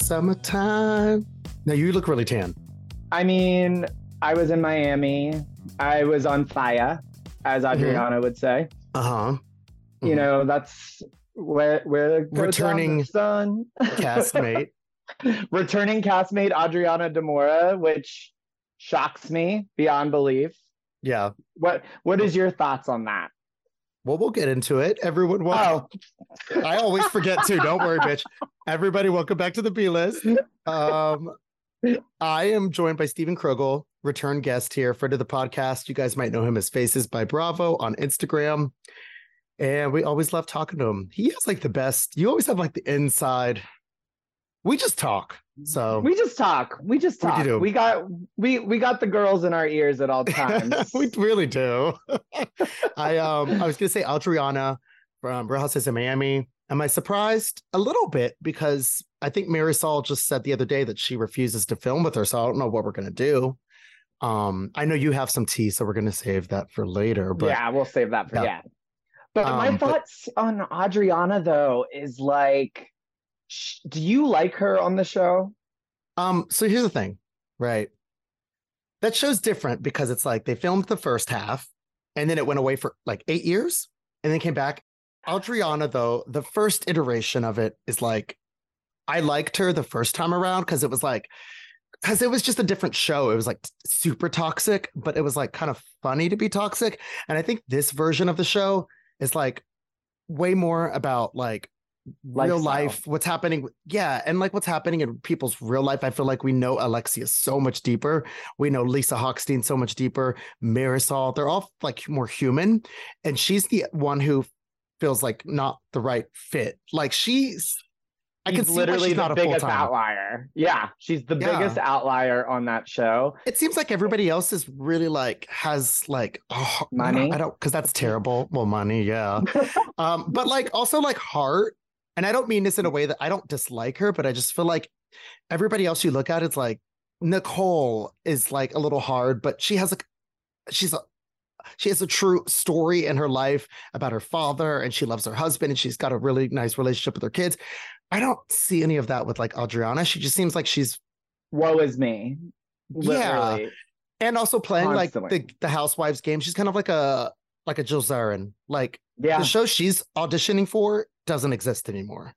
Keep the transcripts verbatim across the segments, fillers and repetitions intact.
Summertime. Now you look really tan. I mean, I was in Miami. I was on fire, as Adriana mm-hmm. would say. Uh-huh. Mm-hmm. You know, that's where where returning sun. castmate. Returning castmate Adriana Demora, which shocks me beyond belief. Yeah. What what is your thoughts on that? Well, we'll get into it. Everyone, welcome. Oh. I always forget too. Don't worry, bitch. Everybody, welcome back to the B-List. Um, I am joined by Stephen Krogel, return guest here, friend of the podcast. You guys might know him as Faces by Bravo on Instagram. And we always love talking to him. He has like the best, you always have like the inside. We just talk. So we just talk. We just talk. We, we got we we got the girls in our ears at all times. We really do. I um I was gonna say Adriana from Real Housewives of Miami. Am I surprised? A little bit, because I think Marisol just said the other day that she refuses to film with her, so I don't know what we're gonna do. Um, I know you have some tea, so we're gonna save that for later. But yeah, we'll save that for yeah. yeah. But um, my thoughts but, on Adriana though is like, do you like her on the show? Um, so here's the thing, right? That show's different because it's like they filmed the first half and then it went away for like eight years and then came back. Adriana, though, the first iteration of it is like, I liked her the first time around because it was like, because it was just a different show. It was like super toxic, but it was like kind of funny to be toxic. And I think this version of the show is like way more about like real Lifestyle. life, what's happening. Yeah. And like what's happening in people's real life. I feel like we know Alexia so much deeper. We know Lisa Hochstein so much deeper. Marisol, they're all like more human. And she's the one who feels like not the right fit. Like she's, I can see literally she's the not a biggest full-time outlier. Yeah. She's the yeah. biggest outlier on that show. It seems like everybody else is really like, has like, oh, money. I don't, because that's terrible. Well, money. Yeah. um, but like also like heart. And I don't mean this in a way that I don't dislike her, but I just feel like everybody else you look at, it's like Nicole is like a little hard, but she has like, she's a, she has a true story in her life about her father and she loves her husband and she's got a really nice relationship with her kids. I don't see any of that with like Adriana. She just seems like she's woe is me. Literally. Yeah. And also playing Constantly. like the, the housewives game. She's kind of like a, like a Jill Zarin. Like yeah. the show she's auditioning for doesn't exist anymore.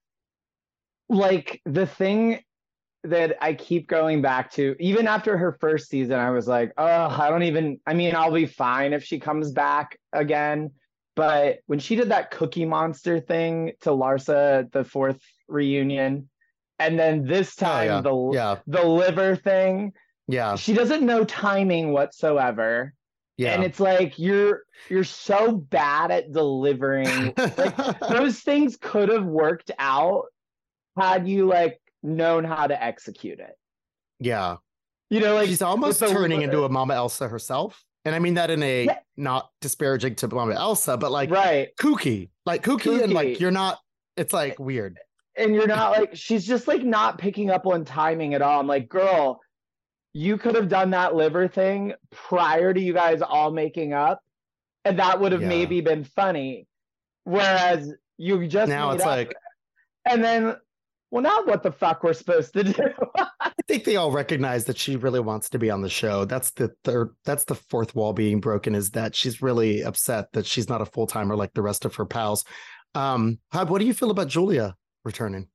Like the thing that I keep going back to, even after her first season, I was like, oh, I don't even, I mean, I'll be fine if she comes back again. But when she did that Cookie Monster thing to Larsa at the fourth reunion, and then this time oh, yeah. the yeah. the liver thing, yeah, she doesn't know timing whatsoever. Yeah. And it's like you're you're so bad at delivering. Like those things could have worked out had you like known how to execute it. Yeah. You know, like she's almost the, turning into a Mama Elsa herself. And I mean that in a yeah. not disparaging to Mama Elsa, but like right. kooky. Like kooky, kooky and like you're not, it's like weird. And you're not like, she's just like not picking up on timing at all. I'm like, girl, you could have done that liver thing prior to you guys all making up, and that would have yeah. maybe been funny. Whereas you just now it's up, like, and then, well, now what the fuck we're supposed to do? I think they all recognize that she really wants to be on the show. That's the third, that's the fourth wall being broken, is that she's really upset that she's not a full timer like the rest of her pals. Um, Hab, what do you feel about Julia returning?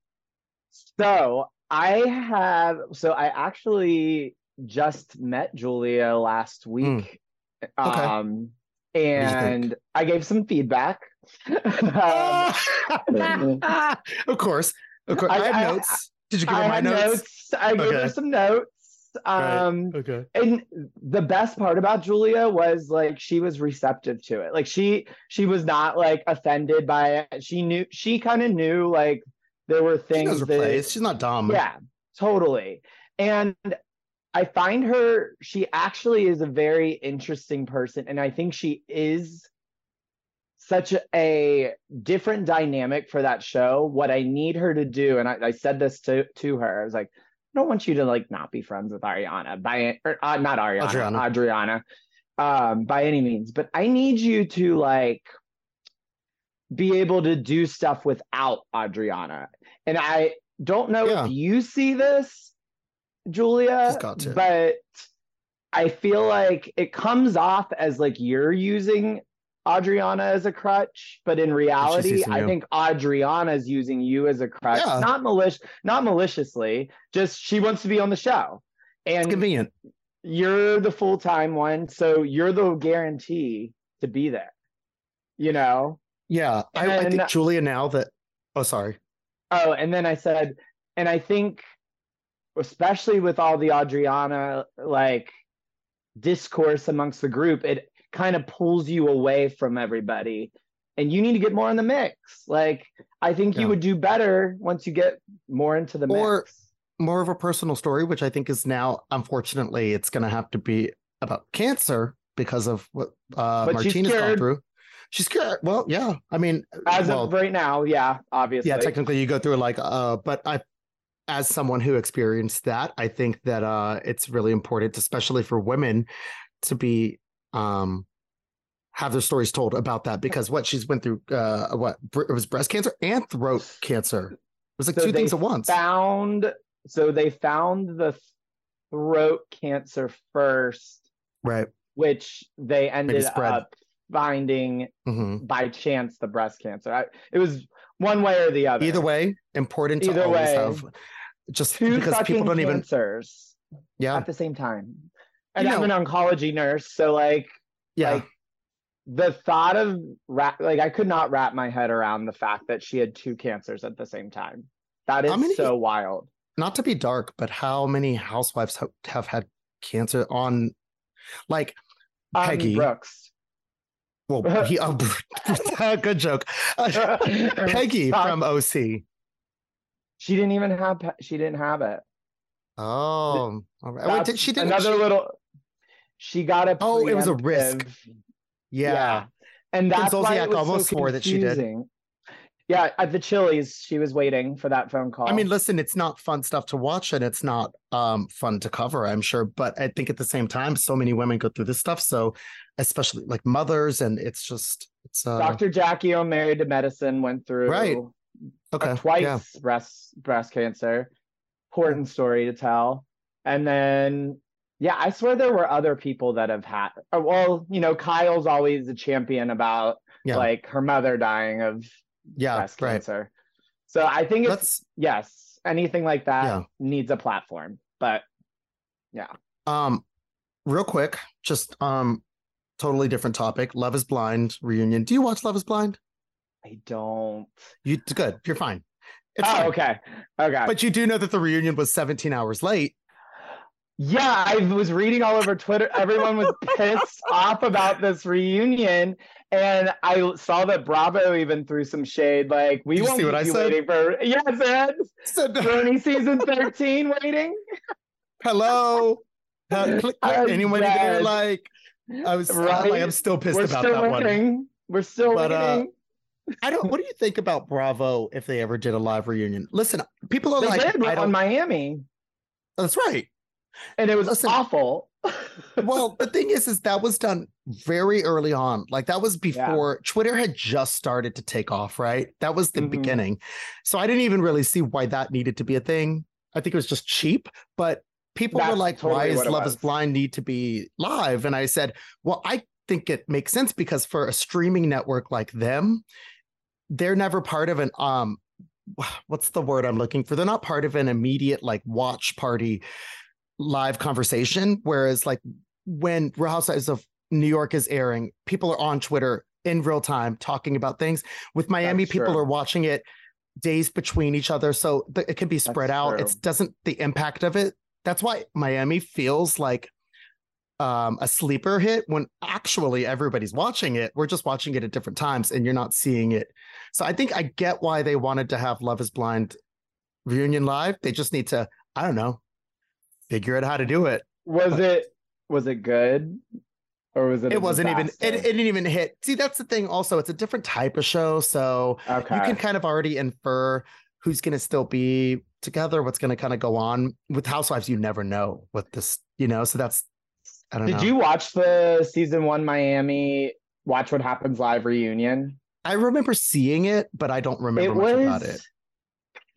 So I have, so I actually just met Julia last week. Mm. Okay. Um, and I gave some feedback. um, of course. Of course. I, I have I, notes. I, Did you give her my notes? notes? I gave okay. her some notes. Um, right. Okay. And the best part about Julia was like she was receptive to it. Like she she was not like offended by it. She knew she kind of knew like there were things. She knows her that, place. She's not dumb. Yeah, totally. And I find her, she actually is a very interesting person. And I think she is such a, a different dynamic for that show. What I need her to do, and I, I said this to, to her, I was like, I don't want you to like not be friends with Ariana by or uh, not Ariana, Adriana, Adriana um, by any means, but I need you to like be able to do stuff without Adriana. And I don't know Yeah. if you see this, Julia, She's got to. but I feel like it comes off as like you're using Adriana as a crutch, but in reality, using I you. think Adriana's using you as a crutch, Yeah. not malicious, not maliciously, just she wants to be on the show. It's And convenient. you're the full-time one, so you're the guarantee to be there. You know? Yeah. I, I And- think Julia now that oh sorry. Oh, and then I said, and I think especially with all the Adriana like discourse amongst the group, it kind of pulls you away from everybody. And you need to get more in the mix. Like, I think Yeah. you would do better once you get more into the Or- mix. More of a personal story, which I think is now, unfortunately, it's going to have to be about cancer because of what uh, But she's Martina's gone cured. through. She's cured. Well, yeah. I mean, As well, of right now, yeah, obviously. yeah, technically you go through like, uh, but I, as someone who experienced that, I think that uh, it's really important, especially for women, to be um, have their stories told about that because what she's went through, uh, what it was breast cancer and throat cancer. It was like So two things they at once. Found so they found the throat cancer first, Right. which they ended spread. up finding hmm by chance the breast cancer. I, it was one way or the other. Either way, important to Either always way. have just Two because fucking people don't even cancers yeah at the same time. And You I'm know- an oncology nurse, so like yeah like the thought of wrap like I could not wrap my head around the fact that she had two cancers at the same time. That is How many- so wild. not to be dark, but how many housewives have, have had cancer on like Um, Peggy? Brooks. Well, he, oh, good joke. Uh, Peggy Stop. from O C. She didn't even have pe- she didn't have it. Oh, all right. Wait, That's did, she didn't. another she- little she got a Oh, it was a risk. preemptive- yeah. And Kim that's why Zolciak it was almost so swore that she did. confusing. Yeah, at the Chili's, she was waiting for that phone call. I mean, listen, it's not fun stuff to watch and it's not um, fun to cover, I'm sure. But I think at the same time, so many women go through this stuff. So especially like mothers, and it's just, it's uh, Doctor Jackie O, Married to Medicine, went through Right. okay. uh, twice Yeah. breast breast cancer. Important story to tell. And then, yeah, I swear there were other people that have had. uh, Well, you know, Kyle's always a champion about Yeah. like her mother dying of Yeah. breast Right. cancer. So I think it's Let's, yes, anything like that Yeah. needs a platform. But um, real quick, just, um, totally different topic. Love is Blind reunion. Do you watch Love is Blind? I don't. You good. You're fine. It's Oh, fine. okay. Okay. But you do know that the reunion was seventeen hours late. Yeah, I was reading all over Twitter. Everyone was pissed off about this reunion. And I saw that Bravo even threw some shade. Like, we Did you won't see what keep I you said? waiting for. Yes, Ed. So, Brony season thirteen waiting. hello. Uh, click, click. I'm Anyone you dead. like? I was I'm Right? like, I'm still pissed We're about still that one. waiting. We're still But, uh, waiting. I don't. What do you think about Bravo if they ever did a live reunion? Listen, people are They like, did I on don't. Miami. That's right. And it was Listen. awful. Well, the thing is, is that was done very early on. Like that was before Twitter had just started to take off, right? That was the Mhm. beginning. So I didn't even really see why that needed to be a thing. I think it was just cheap, but people were That's like, totally why what is it Love was. is Blind need to be live? And I said, well, I think it makes sense because for a streaming network like them, they're never part of an, um, what's the word I'm looking for? They're not part of an immediate like watch party live conversation. Whereas like when Real Housewives of New York is airing, people are on Twitter in real time talking about things. With Miami, That's people true. are watching it days between each other. So th- it can be spread That's out. true. It doesn't, the impact of it. That's why Miami feels like um, a sleeper hit when actually everybody's watching it. We're just watching it at different times and you're not seeing it. So I think I get why they wanted to have Love is Blind reunion live. They just need to, I don't know, figure out how to do it. Was it was it good? Or was it? It a wasn't even, it, disaster? it didn't even hit. See, that's the thing. Also, it's a different type of show. So Okay. you can kind of already infer who's going to still be together, what's going to kind of go on. With Housewives, you never know what this, you know, so that's, I don't Did know. you watch the season one Miami Watch What Happens Live reunion? I remember seeing it, but I don't remember It much was about it.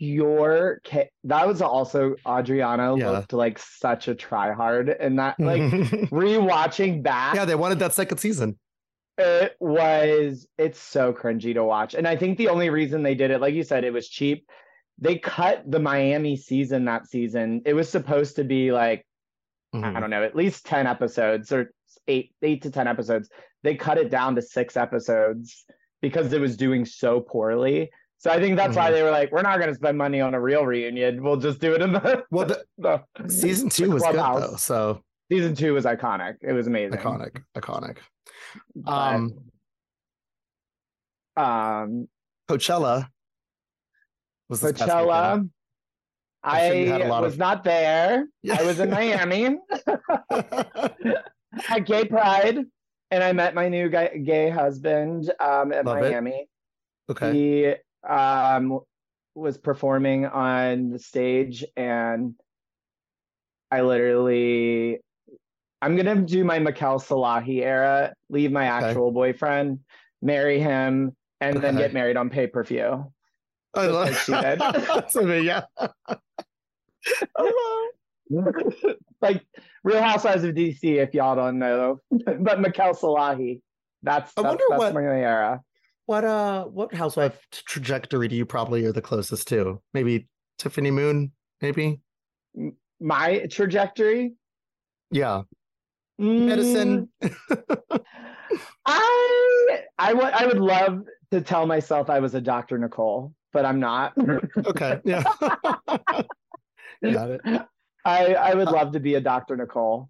pure cha- that was also Adriana Yeah. looked like such a tryhard, and that like rewatching back, Yeah, they wanted that second season. it was it's so cringy to watch. And I think the only reason they did it, like you said, it was cheap. They cut the Miami season that season. It was supposed to be like, Mhm. I don't know, at least ten episodes or eight, eight to ten episodes. They cut it down to six episodes because it was doing so poorly. So I think that's why Mhm. they were like, we're not going to spend money on a real reunion. We'll just do it in the Well, the, the season the two was good clubhouse. though, so Season two was iconic. It was amazing. iconic, iconic. But, Um, um, Coachella was this past weekend. Coachella. I'm sure you had a I lot was of- not there. Yeah. I was in Miami at Gay Pride, and I met my new guy, gay husband um, at Love it. Miami. Okay. He um, was performing on the stage, and I literally, I'm gonna do my Mikel Salahi era, leave my Okay. actual boyfriend, marry him, and then Okay. get married on pay-per-view. I Just love like she did. That's amazing, yeah. Like Real Housewives of D C, if y'all don't know, but Mikel Salahi. That's I that's, wonder that's what- my era. What uh what housewife t- trajectory do you probably are the closest to? Maybe Tiffany Moon, maybe? My trajectory. Yeah. Mm, Medicine. I I would I would love to tell myself I was a Doctor Nicole, but I'm not. Okay. Yeah. Got it. I I would Uh, love to be a Doctor Nicole.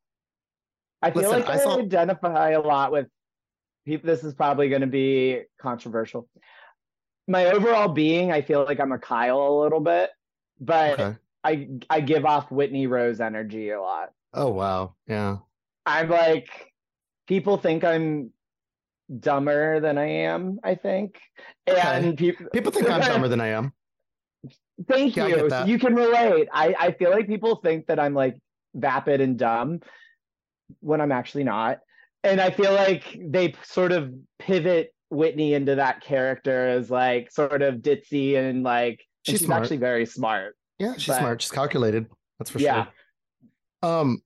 I feel Listen, like I I, saw- identify a lot with people. This is probably going to be controversial. My overall being, I feel like I'm a Kyle a little bit, but Okay. I I give off Whitney Rose energy a lot. Oh wow. Yeah. I'm like, people think I'm dumber than I am, I think. Okay. And people People think I'm dumber than I am. Thank Yeah, I you. get So that. you can relate. I, I feel like people think that I'm like vapid and dumb when I'm actually not. And I feel like they sort of pivot Whitney into that character as like sort of ditzy and like and She's she's smart. actually very smart. Yeah, she's But- smart. She's calculated. That's for Yeah. sure. Um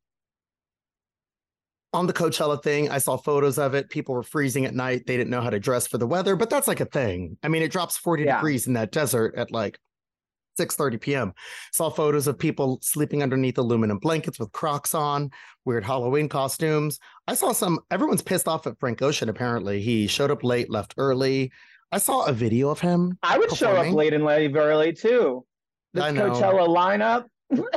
on the Coachella thing, I saw photos of it. People were freezing at night. They didn't know how to dress for the weather, but that's like a thing. I mean, it drops forty Yeah. degrees in that desert at like six thirty p.m. Saw photos of people sleeping underneath aluminum blankets with Crocs on, weird Halloween costumes. I saw some, everyone's pissed off at Frank Ocean, apparently. He showed up late, left early. I saw a video of him. I would show up Performing? late and leave early too. This I know. Coachella lineup.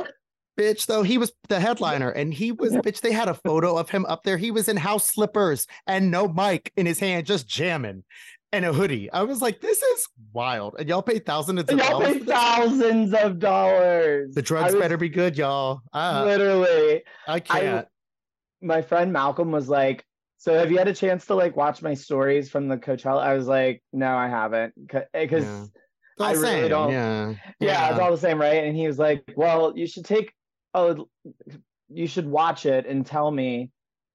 Bitch, though, he was the headliner and he was, bitch, they had a photo of him up there. He was in house slippers and no mic in his hand, just jamming and a hoodie. I was like, this is wild. And y'all pay thousands of Y'all dollars pay for this? thousands of dollars. The I drugs was better be good, y'all. Uh, literally. I can't. My friend Malcolm was like, so have you had a chance to like watch my stories from the Coachella? I was like, no, I haven't. Because Yeah. yeah. It's all I really same, don't- Yeah. yeah, it's all the same, right? And he was like, well, you should take, oh, you should watch it and tell me,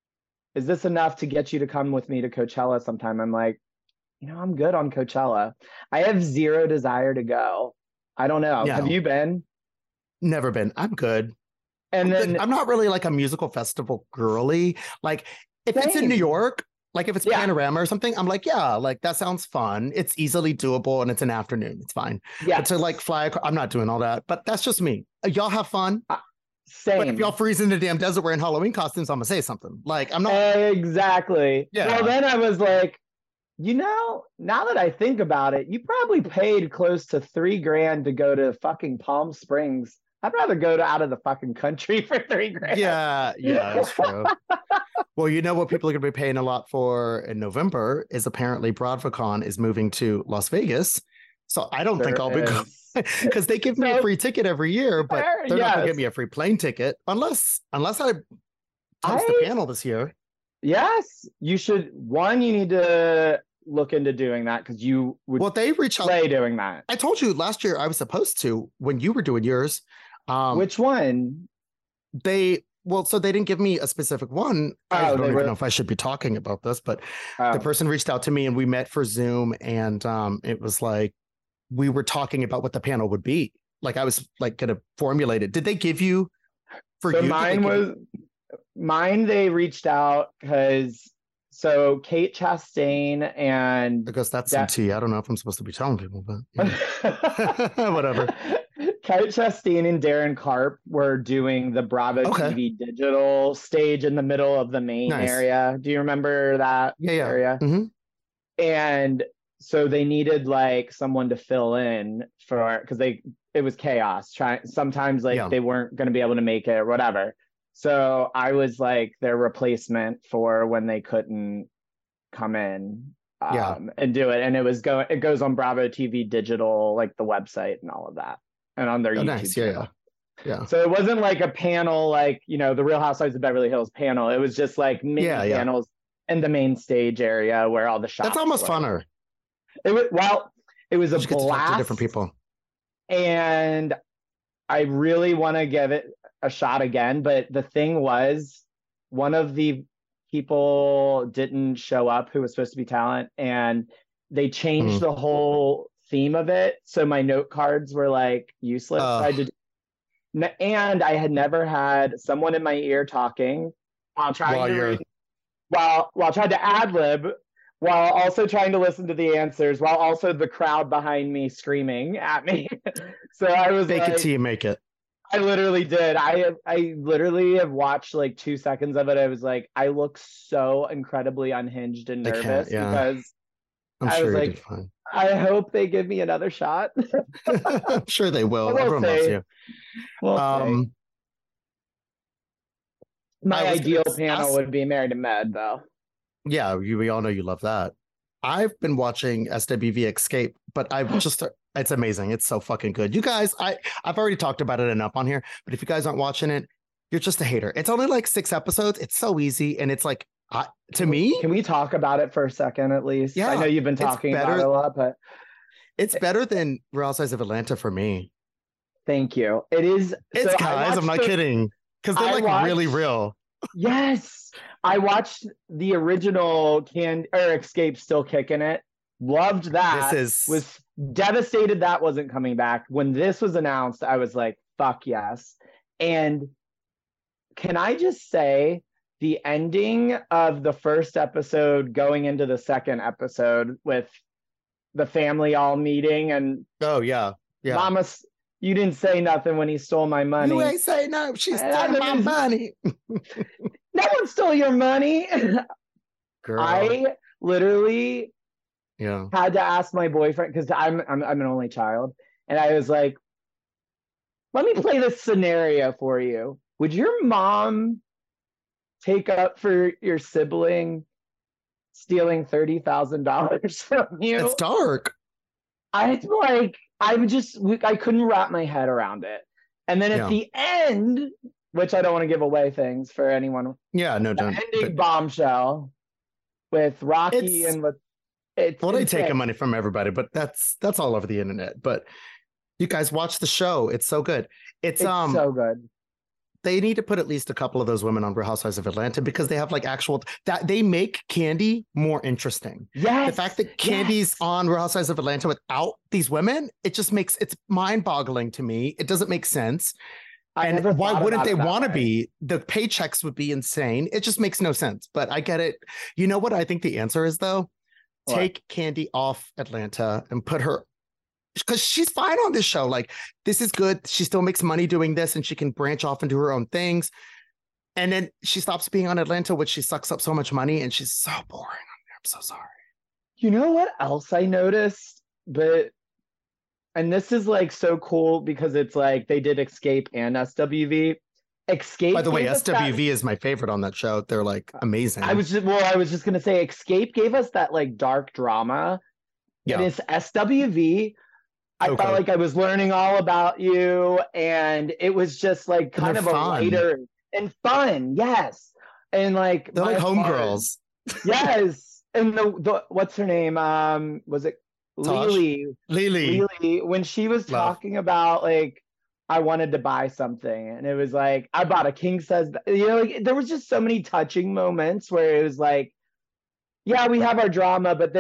is this enough to get you to come with me to Coachella sometime? I'm like, you know, I'm good on Coachella. I have zero desire to go. I don't know. Yeah. Have you been? Never been. I'm good. And I'm, good. then I'm not really like a musical festival girly. Like if it's in Same. New York, like if it's Yeah. Panorama or something, I'm like, yeah, like that sounds fun. It's easily doable and it's an afternoon. It's fine. yeah, But to like fly, across, I'm not doing all that. But that's just me. Uh, Y'all have fun. same. But if y'all freeze in the damn desert wearing Halloween costumes, I'm gonna say something. Like I'm not. Exactly. Yeah. Well, then I was like, you know, now that I think about it, you probably paid close to three grand to go to fucking Palm Springs. I'd rather go to out of the fucking country for three grand. Yeah, yeah, that's true. Well, you know what people are going to be paying a lot for in November is apparently BroadwayCon is moving to Las Vegas. So I don't think There I'll be going is. because they give me a So- free ticket every year, but Fair, they're not going to yes. give me a free plane ticket unless unless I toast I- the panel this year. Yes, you should. One, you need to look into doing that because you would Well, they reach out. play doing that. I told you last year I was supposed to when you were doing yours. Um, Which one? they well, so they didn't give me a specific one. I Oh, don't they even were- know if I should be talking about this, but Oh, the person reached out to me and we met for Zoom and um, it was like we were talking about what the panel would be. Like I was like going to formulate it. Did they give you for so you? Mine was you... mine. They reached out because so Kate Chastain and I guess that's some tea. I don't know if I'm supposed to be telling people, but yeah. Whatever. Kate Chastain and Darren Karp were doing the Bravo okay. T V digital stage in the middle of the main nice. area. Do you remember that yeah, yeah. area? Mm-hmm. And so they needed like someone to fill in for because they it was chaos. Trying sometimes like yeah. they weren't going to be able to make it or whatever. So I was like their replacement for when they couldn't come in um, yeah. and do it. And it was going it goes on Bravo T V digital, like the website and all of that. And on their oh, YouTube nice. channel. Yeah, yeah. Yeah. So it wasn't like a panel like, you know, the Real Housewives of Beverly Hills panel. It was just like mini yeah, yeah. panels in the main stage area where all the shots That's almost were. funner. It was well, it was a you blast. Get to talk to different people. And I really want to give it a shot again. But the thing was, one of the people didn't show up who was supposed to be talent, and they changed mm. the whole theme of it. So my note cards were like useless. Uh, I did, and I had never had someone in my ear talking while trying while to read, while while trying to ad lib, while also trying to listen to the answers, while also the crowd behind me screaming at me. So I was fake like, it till you make it. I literally did. I I literally have watched like two seconds of it. I was like, I look so incredibly unhinged and nervous yeah. because I'm I sure was you like, did fine. I hope they give me another shot. I'm sure they will. We'll Everyone see. loves you. We'll um, My ideal panel ask... would be Married to Med, though. Yeah, you, we all know you love that. I've been watching S W V Escape, but I've just, it's amazing. It's so fucking good. You guys, I, I've already talked about it enough on here, but if you guys aren't watching it, you're just a hater. It's only like six episodes. It's so easy. And it's like, I, to me. Can we talk about it for a second at least? Yeah. I know you've been talking better, about it a lot, but. It's better than Real Housewives of Atlanta for me. Thank you. It is. It's so guys, I'm not the, kidding. Because they're I like watched, really real. Yes. I watched the original Can or Escape Still Kicking It. Loved that. This is was devastated that wasn't coming back. When this was announced, I was like, fuck yes. And can I just say the ending of the first episode going into the second episode with the family all meeting and oh yeah. Yeah. Mama, you didn't say nothing when he stole my money. You ain't say no. She stole my money. No one stole your money. Girl. I literally yeah. had to ask my boyfriend because I'm, I'm I'm an only child, and I was like, "Let me play this scenario for you. Would your mom take up for your sibling stealing thirty thousand dollars from you?" It's dark. I like. I just I couldn't wrap my head around it, and then at yeah. the end. Which I don't want to give away things for anyone. Yeah, no, don't. Ending but... bombshell with Rocky it's, and with it's. Well, they taking money from everybody, but that's that's all over the internet. But you guys watch the show; it's so good. It's, it's um so good. They need to put at least a couple of those women on Real Housewives of Atlanta because they have like actual that they make Kandi more interesting. Yes, the fact that Kandi's yes. on Real Housewives of Atlanta without these women, it just makes it's mind-boggling to me. It doesn't make sense. I and why wouldn't they want to be? The paychecks would be insane. It just makes no sense, but I get it. You know what I think the answer is, though? What? Take Kandi off Atlanta and put her, because she's fine on this show. Like, this is good. She still makes money doing this and she can branch off and do her own things. And then she stops being on Atlanta, which she sucks up so much money and she's so boring on there. I'm so sorry. You know what else I noticed? But and this is like so cool because it's like they did Escape and S W V. Escape. By the way, S W V that... is my favorite on that show. They're like amazing. I was just well, I was just gonna say Escape gave us that like dark drama. Yeah. And it's S W V. I okay. felt like I was learning all about you, and it was just like kind of fun. a lighter and fun. Yes, and like they're like homegirls. Yes, and the, the what's her name? Um, was it? Lily, Lily, Lily, when she was Love. talking about like, I wanted to buy something, and it was like, I bought a king size, you know, like there was just so many touching moments where it was like, yeah, we have our drama, but then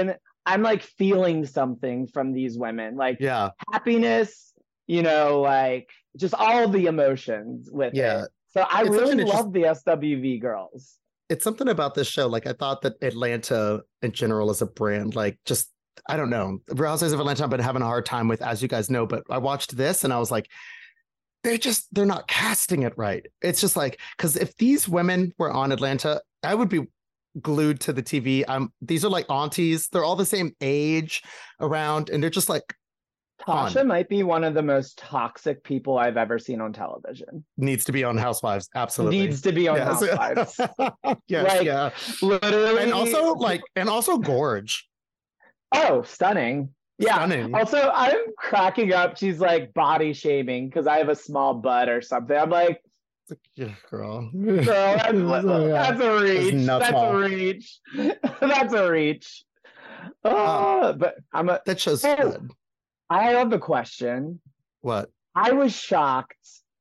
I'm like feeling something from these women, like Yeah. happiness, you know, like just all the emotions with Yeah. it. So I It's such really an interest- love the S W V girls. It's something about this show. Like I thought that Atlanta in general as a brand, like just, I don't know. Real Housewives of Atlanta I've been having a hard time with, as you guys know, but I watched this and I was like, they're just, they're not casting it right. It's just like, because if these women were on Atlanta, I would be glued to the T V. I'm these are like aunties. They're all the same age around, and they're just like Tasha fun. might be one of the most toxic people I've ever seen on television. Needs to be on Housewives. Absolutely. Needs to be on Yes. Housewives. Yes, like, yeah. Literally. And also like, and also Gorge. Oh, stunning. Yeah. Stunning. Also, I'm cracking up. She's like body shaming because I have a small butt or something. I'm like, yeah, girl. girl, that's, that's a reach. That's a reach. That's a reach. Oh, um, but I'm a that show's hey, good. I have a question. What? I was shocked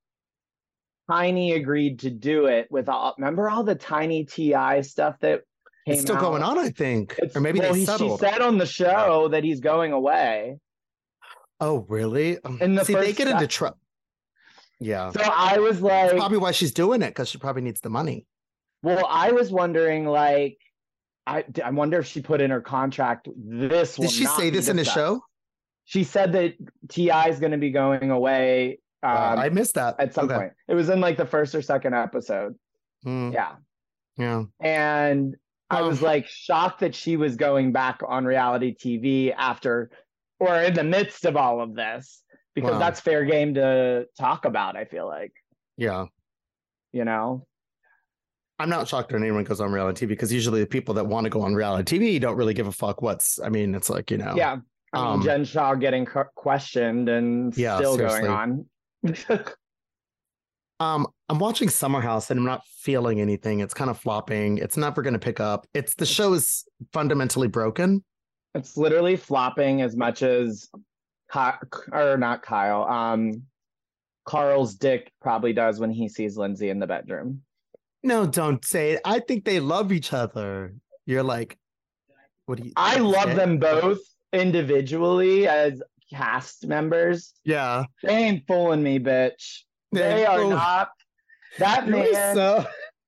Tiny agreed to do it with all, remember all the Tiny T I stuff that came It's still out? going on, I think. It's, or maybe well, they he, settled. She said on the show that he's going away. Oh, really? In the See, first they get step. into trouble. Yeah. So I was like, that's probably why she's doing it, because she probably needs the money. Well, I was wondering, like, I I wonder if she put in her contract this. Did she say this in the show? She said that T I is going to be going away. Um, uh, I missed that at some okay. point. It was in like the first or second episode. Mm. Yeah, yeah. And I was like shocked that she was going back on reality T V after, or in the midst of all of this, because wow. that's fair game to talk about. I feel like. Yeah. You know. I'm not shocked when anyone goes on reality T V, because usually the people that want to go on reality T V don't really give a fuck what's, I mean, it's like, you know. Yeah. I mean, um, Jen Shah getting questioned and yeah, still seriously. going on. um, I'm watching Summer House and I'm not feeling anything. It's kind of flopping. It's never going to pick up. It's the show is fundamentally broken. It's literally flopping as much as, Ky- or not Kyle, um, Carl's dick probably does when he sees Lindsay in the bedroom. No, don't say it. I think they love each other. You're like, what do you? I love say? them both individually as cast members. Yeah. They ain't fooling me, bitch. They, they are fool- not. That man. So-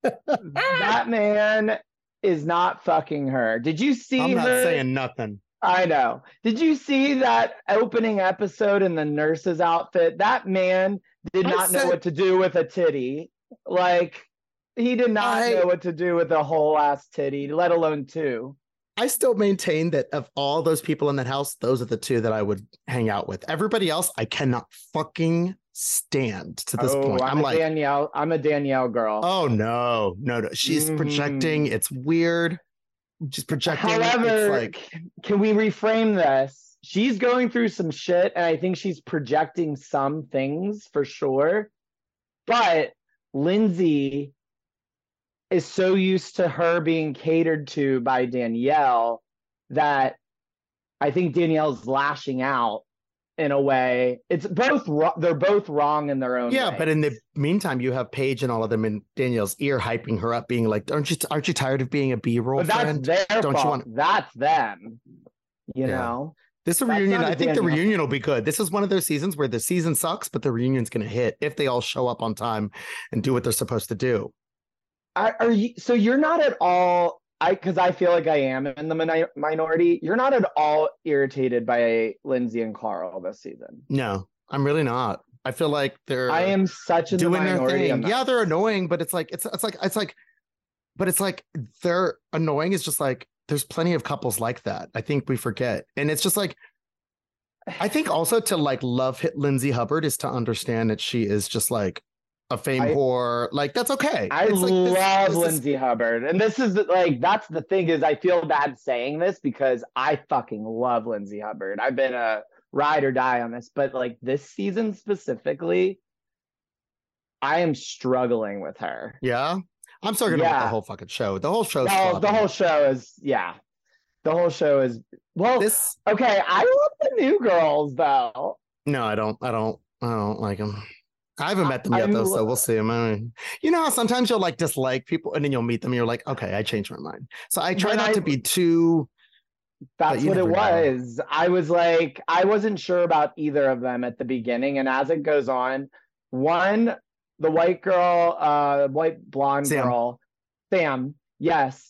that man is not fucking her. Did you see I'm not her? saying nothing. I know. Did you see that opening episode in the nurse's outfit? That man did not said- know what to do with a titty. Like, he did not I, know what to do with a whole ass titty, let alone two. I still maintain that of all those people in that house, those are the two that I would hang out with. Everybody else, I cannot fucking stand to this oh, point. I'm, I'm a like Danielle. I'm a Danielle girl. Oh no, no, no. She's mm. projecting. It's weird. She's projecting. However, it's like, can we reframe this? She's going through some shit, and I think she's projecting some things for sure. But Lindsay is so used to her being catered to by Danielle that I think Danielle's lashing out in a way. It's both, they're both wrong in their own yeah, way. But in the meantime, you have Paige and all of them in Danielle's ear hyping her up, being like, aren't you, aren't you tired of being a B-roll but that's friend? Their Don't fault. you want? That's them, you yeah. know? This is a reunion. I think the reunion will be good. This is one of those seasons where the season sucks, but the reunion's going to hit if they all show up on time and do what they're supposed to do. Are, are you, so you're not at all, I because I feel like I am in the min- minority, you're not at all irritated by Lindsay and Carl this season? No, I'm really not. I feel like they're I am such in doing the minority. their thing. Yeah, they're annoying, but it's like it's it's like it's like but it's like they're annoying is just like there's plenty of couples like that. I think we forget. And it's just like I think also to like love hit Lindsay Hubbard is to understand that she is just like a fame I, whore. Like that's okay. I it's like, love this, this Lindsay is... Hubbard. And this is like that's the thing is I feel bad saying this because I fucking love Lindsay Hubbard. I've been a ride or die on this, but like this season specifically, I am struggling with her. Yeah. I'm struggling yeah. with the whole fucking show. The whole show. No, the whole show is yeah. The whole show is well. This okay. I love the new girls though. No, I don't. I don't. I don't like them. I haven't met them yet, I'm, though, so we'll see them. I mean, you know how sometimes you'll like dislike people, and then you'll meet them, and you're like, okay, I changed my mind. So I try not I, to be too That's you what it never know. was. I was like, I wasn't sure about either of them at the beginning. And as it goes on, one, the white girl, uh, white blonde Sam. girl, Sam, yes.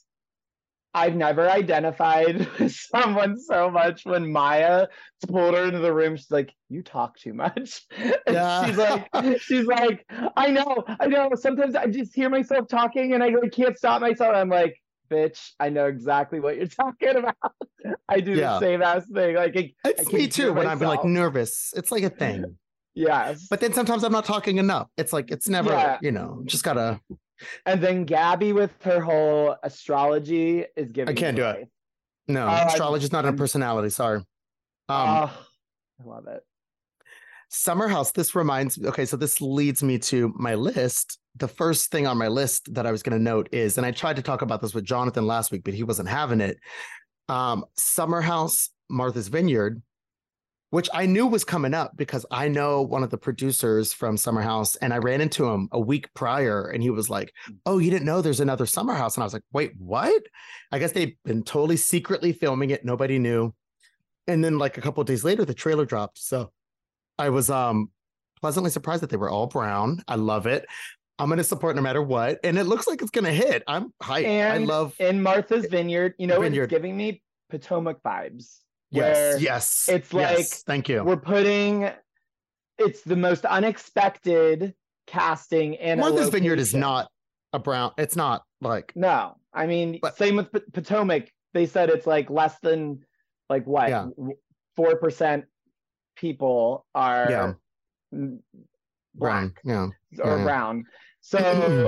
I've never identified with someone so much when Maya pulled her into the room. She's like, "You talk too much." And Yeah. she's like, she's like, "I know, I know. Sometimes I just hear myself talking and I like, can't stop myself." And I'm like, "Bitch, I know exactly what you're talking about. I do the Yeah. same ass thing. Like I, I It's can me too hear when I'm like myself." nervous. It's like a thing. Yes. But then sometimes I'm not talking enough. It's like it's never, Yeah. you know, just gotta And then Gabby with her whole astrology is I giving me can't do it. life. No, Oh, I'm, astrology is not a I'm, personality. Sorry. Um, oh, I love it. Summer House, this reminds me. Okay, so this leads me to my list. The first thing on my list that I was going to note is, and I tried to talk about this with Jonathan last week, but he wasn't having it. Um, Summer House, Martha's Vineyard, which I knew was coming up because I know one of the producers from Summer House, and I ran into him a week prior, and he was like, "Oh, you didn't know there's another Summer House?" And I was like, "Wait, what?" I guess they've been totally secretly filming it. Nobody knew. And then, like a couple of days later, the trailer dropped. So I was um pleasantly surprised that they were all brown. I love it. I'm going to support no matter what, and it looks like it's going to hit. I'm hyped. I And love in Martha's Vineyard, you know what it's Vineyard. giving me? Potomac vibes, Yes, where yes, it's like yes. Thank you. we're putting it's the most unexpected casting in a Martha's Vineyard is location. not a brown. It's not like, No, I mean, but same with P- Potomac. They said it's like less than like what yeah, four percent people yeah, are mm, brown. black Yeah, or yeah, brown. So yeah.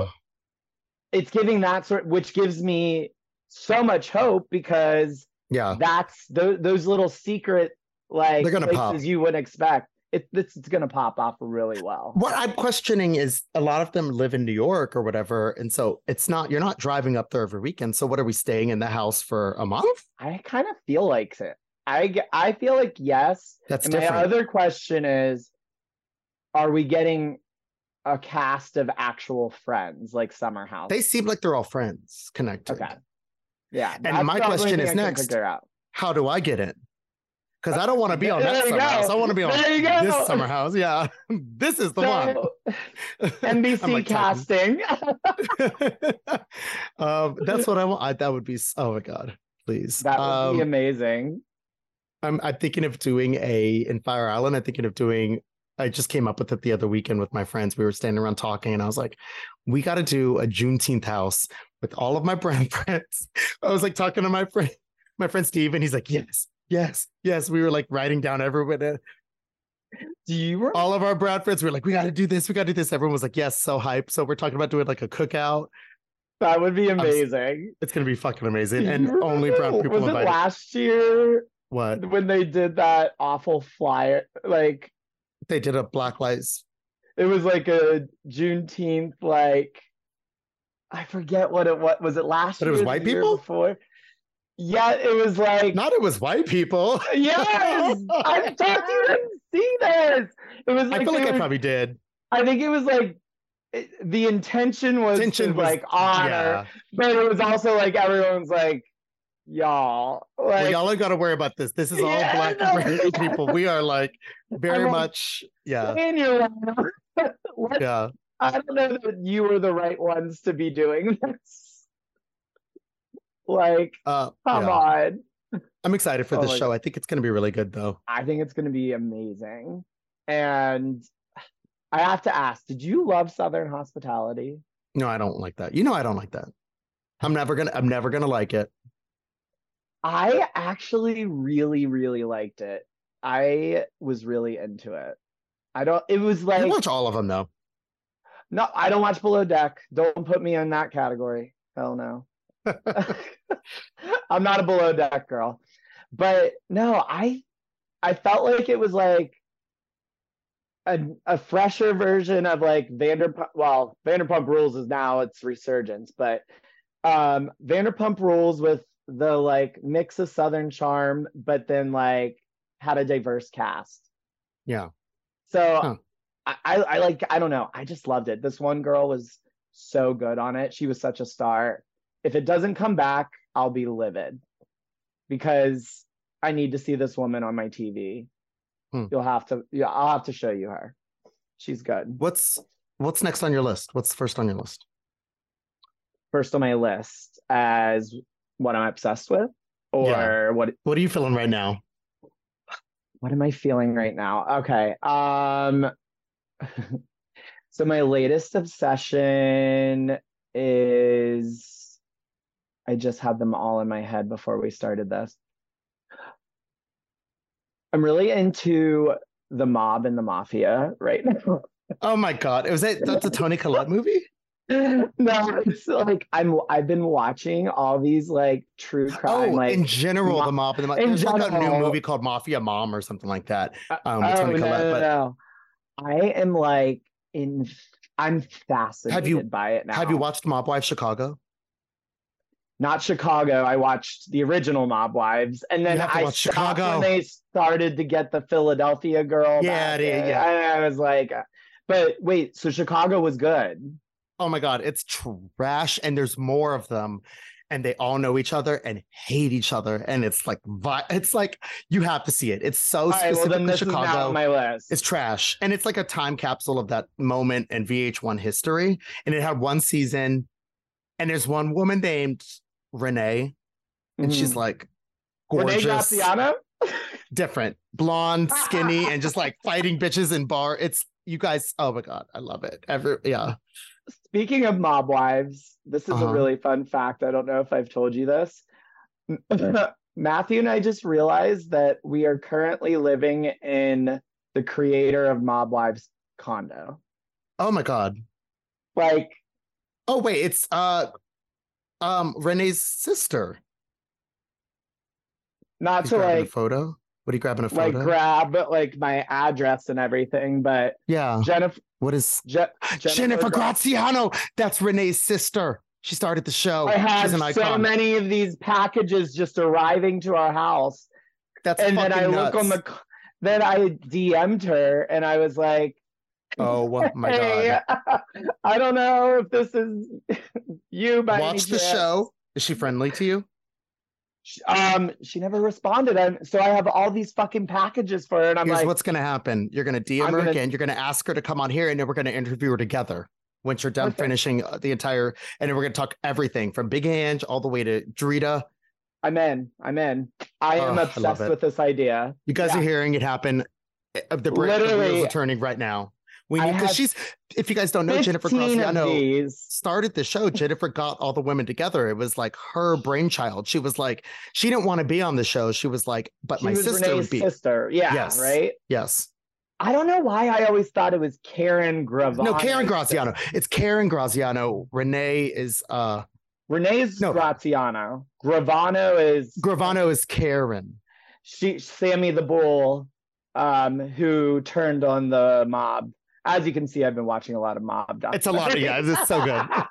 it's giving that sort, which gives me so much hope because Yeah, that's those those little secret they're like gonna pop. places you wouldn't expect. It, it's, it's gonna pop off really well. What I'm questioning is a lot of them live in New York or whatever, and so it's not you're not driving up there every weekend. So what are we staying in the house for a month? I kind of feel like it. I I feel like yes. That's And my different. other question is, are we getting a cast of actual friends like Summer House? They seem like they're all friends, connected. Okay. Yeah. And my question is I can next: figure out. how do I get in? Because I don't want to be on There that you summer go. house. I want to be on There you go. this summer house. Yeah, this is the So, one. N B I'm C like typing. casting. um, that's what I want. I, that would be. Oh my god, please. That would Um, be amazing. I'm I'm thinking of doing a in Fire Island. I'm thinking of doing. I just came up with it the other weekend with my friends. We were standing around talking, and I was like, "We got to do a Juneteenth house with all of my brand friends." I was like talking to my friend, my friend Steve, and he's like, "Yes, yes, yes." We were like writing down everyone. Do you All of our brown friends were like, "We got to do this. We got to do this." Everyone was like, "Yes," so hype. So we're talking about doing like a cookout. That would be I'm, amazing. it's gonna be fucking amazing, Do and you only remember- brown people was it invited. last year What when they did that awful flyer? Like they did a Black Lives. it was like a Juneteenth, like I forget what it was. Was it last But it year? was or the white year people? before? Yeah, it was like Not it was white people. yes. I thought you didn't see this. It was like I feel like they I were- probably did. I think it was like it- the intention was Intention to was like honor, yeah. but it was also like everyone's like, y'all, like Well, y'all ain't got to worry about this. This is all Yeah, black no, and brown yeah. people. We are like very I'm like, much yeah, in your line. What- yeah. I don't know that you were the right ones to be doing this. Like, Uh, come yeah. on. I'm excited for Oh this my show. God. I think it's going to be really good, though. I think it's going to be amazing. And I have to ask, did you love Southern Hospitality? No, I don't like that. You know, I don't like that. I'm never gonna. I'm never gonna like it. I actually really, really liked it. I was really into it. I don't, it was I like, watch all of them though. no, I don't watch Below Deck. Don't put me in that category. Hell no. I'm not a Below Deck girl. But no, I I felt like it was like a, a fresher version of like Vanderpump. Well, Vanderpump Rules is now its resurgence, but um Vanderpump Rules with the like mix of Southern charm, but then like had a diverse cast. Yeah. So Huh. I, I I like I don't know. I just loved it. This one girl was so good on it. She was such a star. If it doesn't come back, I'll be livid. because I need to see this woman on my T V. Hmm. You'll have to, yeah, I'll have to show you her. She's good. What's what's next on your list? What's first on your list? First on my list as what I'm obsessed with, or Yeah. what What are you feeling right now? what am I feeling right now? Okay. Um so my latest obsession is, I just had them all in my head before we started this. I'm really into the mob and the mafia right now. Oh my God. Was that that's a Toni Collette movie? No, it's like I'm I've been watching all these like true crime, Oh, like in general, mo- the mob and the mob. in There's like a new general. movie called Mafia Mom or something like that. Uh, Um, with oh Toni no, Collette. no, But no. I am like in I'm have you fascinated by it now. have you watched Mob Wife Chicago? Not Chicago. I watched the original Mob Wives, and You then have to I watch stopped Chicago. when they started to get the Philadelphia girl Yeah, back it is, in. yeah. I, I was like, but wait, so Chicago was good. Oh my God, it's trash, and there's more of them, and they all know each other and hate each other, and it's like vi- it's like you have to see it. It's so All right, well then specifically this is now Chicago. on my list. It's trash, and it's like a time capsule of that moment in V H one history. And it had one season, and there's one woman named Renee, and she's Mhm. like Renee gorgeous, Graziano. different, blonde, skinny, and just like fighting bitches in bar. It's you guys. Oh my God, I love it. Ever, yeah. Speaking of Mob Wives, this is a Uh-huh. really fun fact. I don't know if I've told you this. Matthew and I just realized that we are currently living in the creator of Mob Wives condo. Oh my God. Like, Oh wait, it's uh um Renee's sister. not He's to grabbing a like photo. What are you grabbing a like photo? grab like my address and everything, but Yeah. Jennifer What is Je- Jennifer, Jennifer Gra- Graziano? That's Renee's sister. She started the show. I She's have an so icon. many of these packages just arriving to our house. That's And then I fucking look on nuts. the, then I D M'd her and I was like, Oh my hey, God. I don't know if this is you by any Watch the chance. show. Is she friendly to you? She- Um, she never responded. I'm, so I have all these fucking packages for her, and I'm Here's like, what's gonna happen. You're gonna D M I'm her gonna- again. You're gonna ask her to come on here, and then we're gonna interview her together once you're done Perfect. finishing the entire. And then we're gonna talk everything from Big Ange all the way to Drita. I'm in. I'm in. I am Oh, I love obsessed it. with this idea. You guys Yeah. are hearing it happen. Uh, The, bra- the Literally, wheels are turning right now. We I need because have she's. If you guys don't know, Jennifer fifteen of Graziano these. started the show. Jennifer got all the women together. It was like her brainchild. She was like, she didn't want to be on the show. She was like, but She my was sister Renee's would be. sister. Yeah, Yes. right. Yes. I don't know why I always thought it was Karen Gravano. No, Karen Graziano. It's Karen Graziano. Renee is uh Renee's No. Graziano. Gravano is Gravano is Karen. she Sammy the Bull, um, who turned on the mob. As you can see, I've been watching a lot of mob documentaries. It's a lot. Yeah, it's so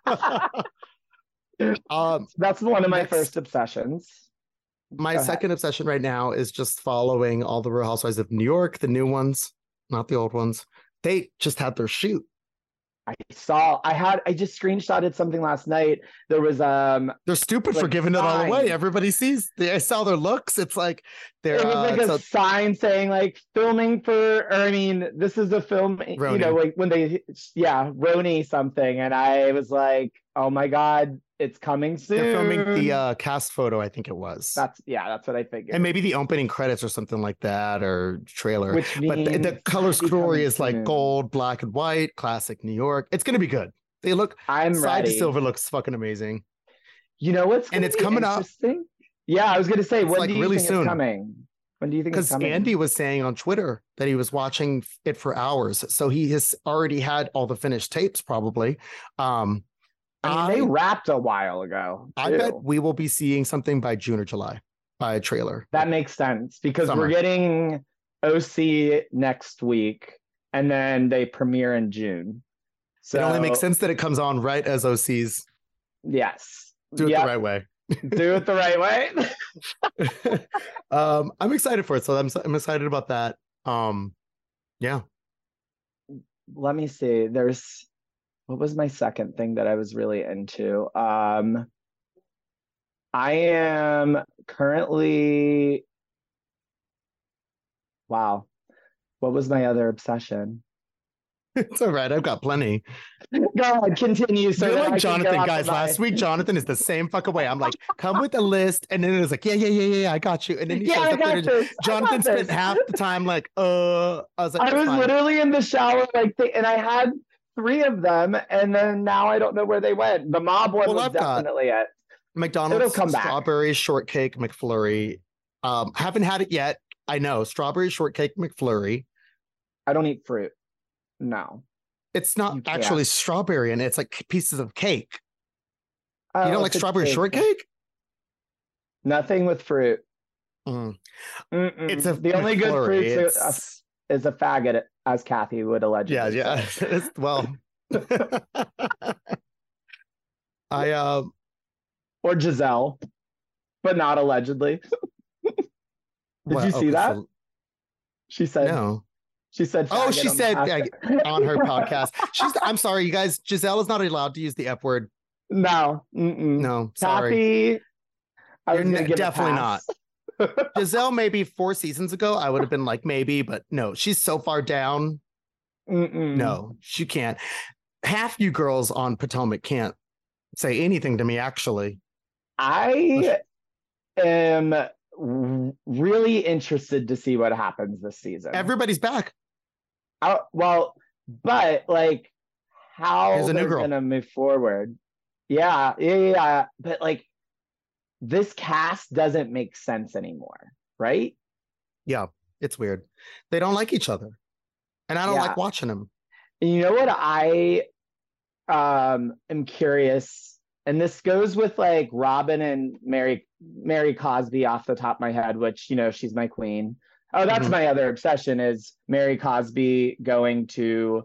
good. um, That's one of my next- first obsessions. my Go ahead. second obsession right now is just following all the Real Housewives of New York, the new ones, not the old ones. They just had their shoot. I saw I had I just screenshotted something last night. There was um They're stupid for Like giving it all away. signs. Everybody sees. They, I saw their looks. It's like they're. it was uh, like it's a, a- sign saying like filming for or I mean this is a film you Roni. know like when they yeah Roni something and I was like oh my god it's coming soon. they're filming the uh, cast photo. I think it was. That's yeah that's what I figured. and maybe the opening credits or something like that, or trailer. Which But the, the means color it's story coming is like soon. gold, black, and white, classic New York. It's gonna be good. They look I'm side ready. to silver looks fucking amazing. You know what's And gonna it's be coming up. interesting? Yeah, I was gonna say It's when like do you really think soon. it's coming? When do you think it's Because coming? Andy was saying on Twitter that he was watching it for hours, so he has already had all the finished tapes, probably. Um, I mean, I, they wrapped a while ago. I too. bet we will be seeing something by June or July by a trailer. That makes sense because Summer. we're getting O C next week and then they premiere in June. So It only makes sense that it comes on right as O C's. Yes. Do it Yep. the right way. Do it the right way. um, I'm excited for it, so I'm I'm excited about that. Um, yeah, Let me see. There's what was my second thing that I was really into? Um I am currently, wow. What was my other obsession? It's all right. I've got plenty. God, continue. So You're that like I can Jonathan, go off guys. of my- Last week, Jonathan is the same fucking way. I'm like, come with a list. And then it was like, yeah, yeah, yeah, yeah, yeah, I got you. And then he Yeah, shows I up there. got and this. I Jonathan got spent this. half the time like, uh, I was like, I "It's was fine." literally in the shower, like, th- and I had three of them, and then now I don't know where they went. The mob one Well, was I've got definitely it. McDonald's It'll come back. strawberry shortcake McFlurry. Um, haven't had it yet. I know strawberry shortcake McFlurry. I don't eat fruit. No. It's You not can't. actually strawberry, and it's like pieces of cake. Oh, You don't if like it's strawberry cake, shortcake? Nothing with fruit. Mm. Mm-mm. It's a the only good McFlurry. fruit is a, It's- is a faggot, as Kathy would Yeah, allegedly yeah. say. It's- well, I um. Or Giselle, but not allegedly. Did well, you see okay, that? so- She said. no. She said. Oh, faggot she on the said podcast. uh, on her podcast. She's. I'm sorry, you guys. Giselle is not allowed to use the F word. No. Mm-mm. No, sorry. Kathy. I was You're gonna n- give a definitely pass. Giselle, maybe four seasons ago, I would have been like, maybe, but no, she's so far down. Mm-mm. No, she can't. Half you girls on Potomac can't say anything to me, actually. I am r- really interested to see what happens this season. Everybody's back. I, well, but like how Here's a new they're girl. gonna move forward. Yeah, yeah, yeah, yeah. But like this cast doesn't make sense anymore, right? Yeah, it's weird. They don't like each other. And I don't Yeah. like watching them. And you know what I um am curious, and this goes with like Robin and Mary Mary Cosby off the top of my head, which you know she's my queen. Oh, that's Mhm. my other obsession is Mary Cosby going to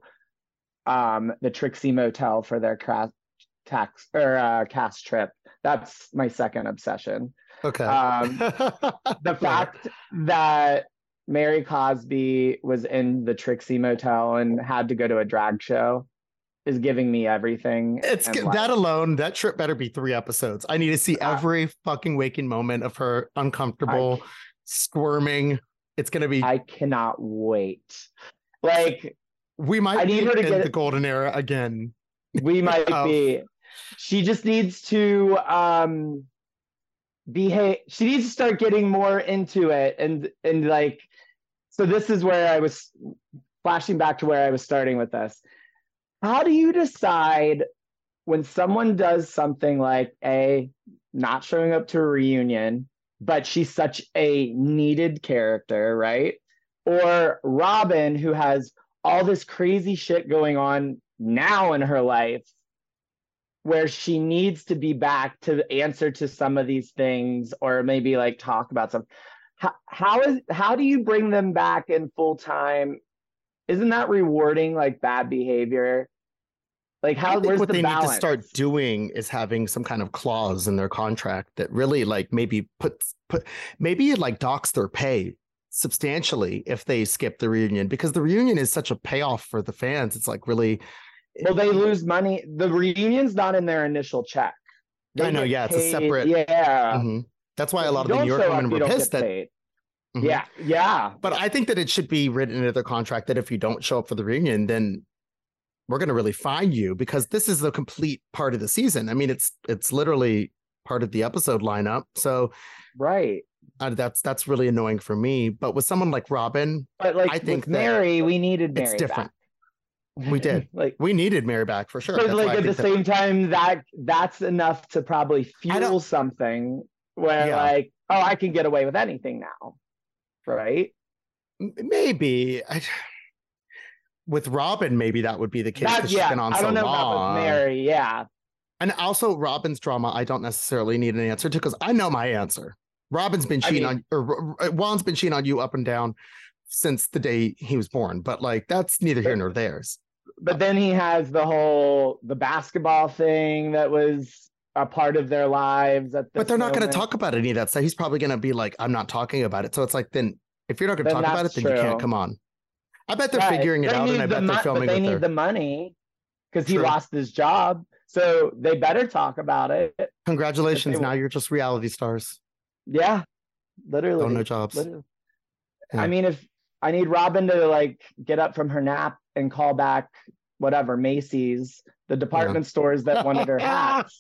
um the Trixie Motel for their cast tax or uh, cast trip. That's my second obsession. Okay. Um, the fact that Mary Cosby was in the Trixie Motel and had to go to a drag show is giving me everything. It's and that life. alone, that trip better be three episodes. I need to see Uh, every fucking waking moment of her uncomfortable, squirming. It's going to be, I cannot wait. Like, we might I need be her to in get the it- golden era again. we might Of- be. She just needs to um behave. She needs to start getting more into it, and and like. So this is where I was flashing back to where I was starting with this. How do you decide when someone does something like a not showing up to a reunion, but she's such a needed character, right? Or Robin, who has all this crazy shit going on now in her life, where she needs to be back to answer to some of these things, or maybe like talk about some. How, how is how do you bring them back in full time? Isn't that rewarding, like bad behavior? Like I how think where's what the they balance? need to start doing is having some kind of clause in their contract that really like maybe puts put maybe it like docks their pay substantially if they skip the reunion, because the reunion is such a payoff for the fans. It's like really Well, they lose money. The reunion's not in their initial check. They I know, get yeah, it's a paid- separate- Yeah. Mhm. That's why If a lot you of the don't New York show women up, you were don't pissed get that paid. Mhm. Yeah, yeah. But I think that it should be written into their contract that if you don't show up for the reunion, then we're going to really fine you, because this is the complete part of the season. I mean, it's it's literally part of the episode lineup. So Right. uh, that's that's really annoying for me. But with someone like Robin, But like I think with that Mary, we needed Mary it's different. back. We did. like We needed Mary back for sure. but That's like why I at the think that- same time, that that's enough to probably I don't- fuel something where Yeah. like, oh, I can get away with anything now. Right? M- maybe I, with Robin, maybe that would be the case That, because she's yeah, been on I so don't know about long. with Mary. Yeah. And also Robin's drama, I don't necessarily need an answer to, because I know my answer. Robin's been I cheating mean- on, or uh, Juan's been cheating on you up and down since the day he was born. But like, that's neither here nor theirs. But then he has the whole the basketball thing that was a part of their lives at this But they're not going to moment. talk about any of that. So he's probably going to be like, I'm not talking about it. So it's like, then if you're not going to Then talk about it, that's then you can't true. come on. I bet they're Right. figuring it They out, need and I the bet mo- they're filming but they with need their. the money. because he True. lost his job. So they better talk about it. Congratulations. If they- Now you're just reality stars. Yeah, literally. Don't know jobs. Literally. Yeah. I mean, if I need Robin to like get up from her nap and call back whatever, Macy's, the department stores that wanted her hats,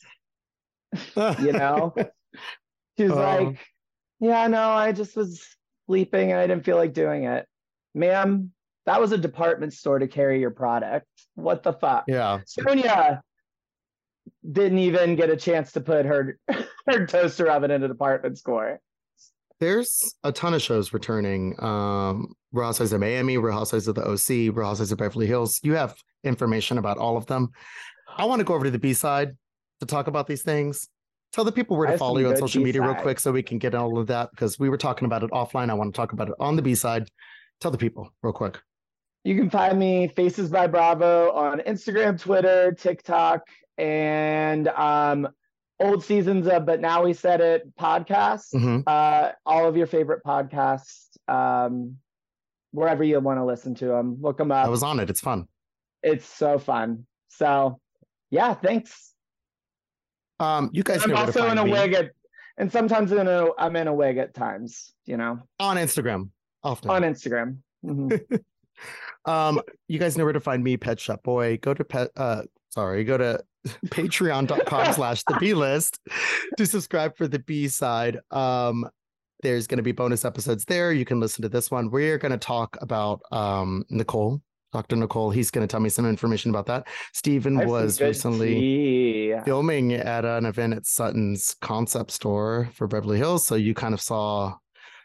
you know, she's Oh. like, yeah, no, I just was sleeping and I didn't feel like doing it. Ma'am, that was a department store to carry your product. What the fuck? Yeah. Sonia didn't even get a chance to put her her toaster oven in a department store. There's a ton of shows returning. Um, Real Housewives of Miami, Real Housewives of the O C, Real Housewives of Beverly Hills. You have information about all of them. I want to go over to the B side to talk about these things. Tell the people where I to have follow some you on good social media real B-sides. quick so we can get all of that because we were talking about it offline. I want to talk about it on the B side. Tell the people real quick. You can find me Faces by Bravo on Instagram, Twitter, TikTok, and um, old seasons of But Now We Said It podcast. Mhm. Uh, all of your favorite podcasts, um, wherever you want to listen to them, look them up. I was on it. It's fun. It's so fun. So, yeah, thanks. Um, you guys I'm know where to also in find a me wig at, and sometimes in a, I'm in a wig at times. You know, on Instagram often. on Instagram. Mhm. Um, you guys know where to find me, Pet Shop Boy. Go to pet uh sorry, go to patreon.com slash the B list to subscribe for the B side. Um, there's gonna be bonus episodes there. You can listen to this one. We're gonna talk about um Nicole, Doctor Nicole. He's gonna tell me some information about that. Stephen I have some was good recently tea. filming at an event at Sutton's concept store for Beverly Hills. So you kind of saw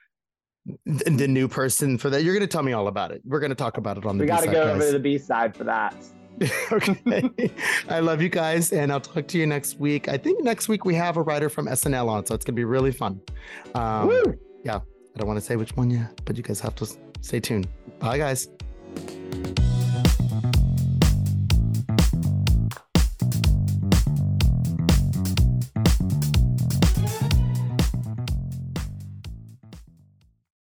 the the new person for that. You're going to tell me all about it. We're going to talk about it on the We got to B-side, go guys. over to the B side for that. Okay. I love you guys, and I'll talk to you next week. I think next week we have a writer from S N L on, so it's going to be really fun. Um, Woo! yeah, I don't want to say which one yet, but you guys have to s- stay tuned. Bye, guys.